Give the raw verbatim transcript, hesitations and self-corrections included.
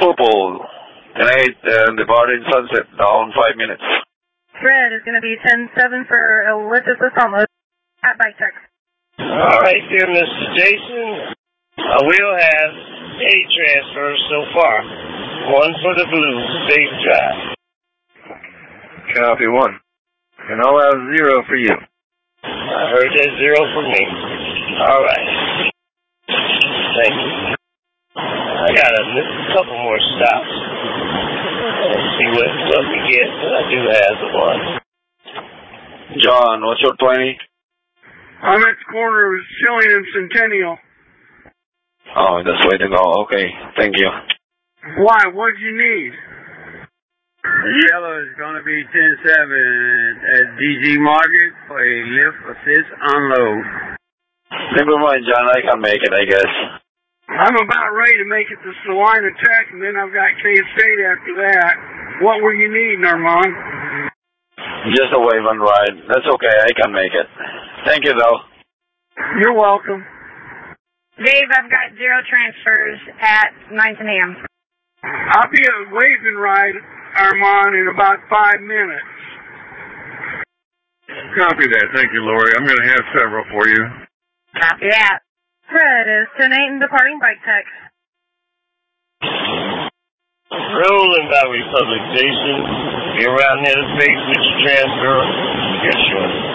Purple, ten eight, and departing Sunset, down five minutes. Red is going to be ten seven for Ellipsis Alamo at Bike Tech. All right, dear Mister Jason, I will have eight transfers so far. One for the blue, safe drive. Copy one. And I'll have zero for you. I heard that zero for me. All right. Thank you. I got a couple more stops. Let's see what, what we get. I do have the one. John, what's your twenty? I'm at the corner of Shilling and Centennial. Oh, that's way to go. Okay, thank you. Why? What do you need? Yellow is going to be ten seven at D G Market for a lift assist unload. Never mind, John. I can make it, I guess. I'm about ready to make it to Salina Tech, and then I've got K-State after that. What were you needing, Armand? Just a wave and ride. That's okay. I can make it. Thank you, though. You're welcome. Dave, I've got zero transfers at nine ten a.m. I'll be a wave and ride, Armand, in about five minutes. Copy that. Thank you, Lori. I'm going to have several for you. Copy that. Red is ten eight and departing Bike Tech. Rolling by Republic Jason. Be around there to face with your transfer. Get short.